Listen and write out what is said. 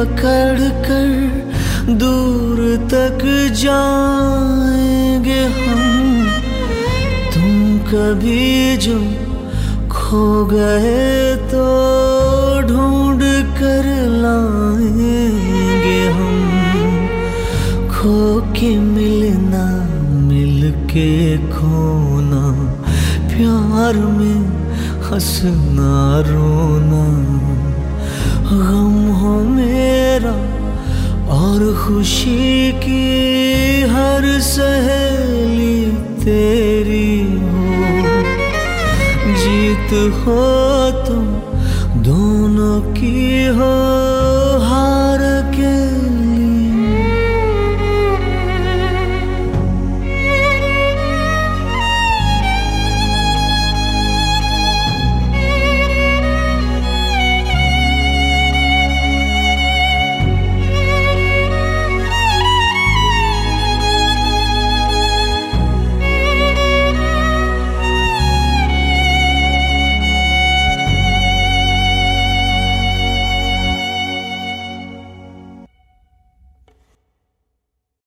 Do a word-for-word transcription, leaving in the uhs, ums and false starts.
पकड़ कर दूर तक जाएंगे हम। तुम कभी जो खो गए तो ढूंढ कर लाएंगे हम। खो के मिलना, मिल के खोना, प्यार में हंसना रोना। गम हो मेरा और खुशी की हर सहेली तेरी हो। जीत हो तुम दोनों की हो